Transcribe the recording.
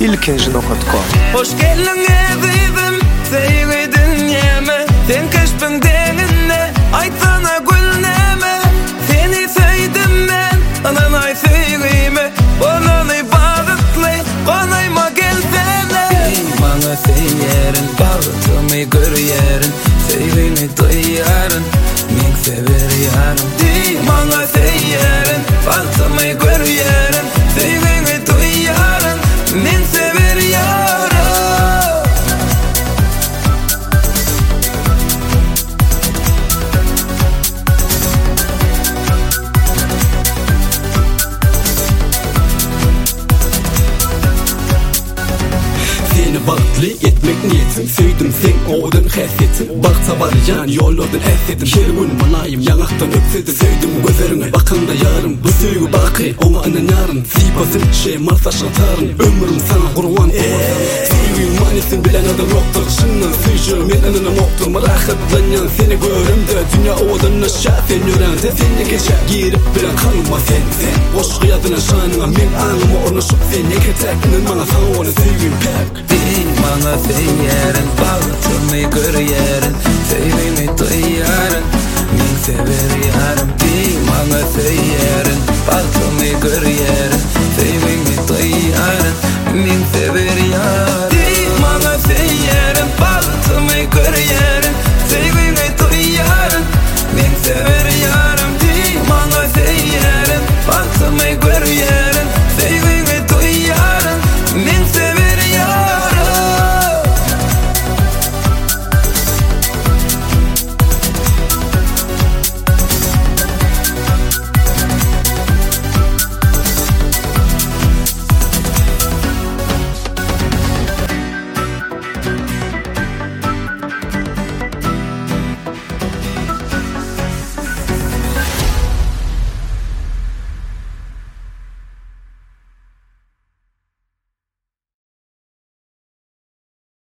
ilkinci.com. Hoş geldin evim, sevgi dünyama. Sen keşfin denginle, aytsana gülneme. Seni sevdim ben, ananay sevgime. Onanay bağıtlı, konayma gelsene. Bana seyerin, bağıtımı görüyerin. Sevgimi duyarın, min sever yarım. Bana seyerin, bağıtımı görüyerin. Sevgimi duyarın, min sever yarım. Seni baktlı etmek niyetim, sevdim sen oğudun hasyetin. Baksa var yan yollardan essedim, şergun manayım yanaktan öpsedim. Sevdim gözlerine bakanda yarım, bu sevgi bakı ona anan yarın. Sipasın şey marsa şatarın, ömrüm sana kurban olmasın. Sevgin manisin bilen adam yoktur, şundan suyşum en anana noktur. Rahatlanyan seni görümde, dünya oğudun aşağı sen yörende. Seni geçe girip bilen kalma sen. Boş kıyadına şanına min anıma ornaşıp sen. Yeketekinin bana sana onu sevgin pek. Bana seyerin, bağıtımı görüyerin. Sevgimi duyarın, min sever yarım. Bana seyerin, bağıtımı görüyerin.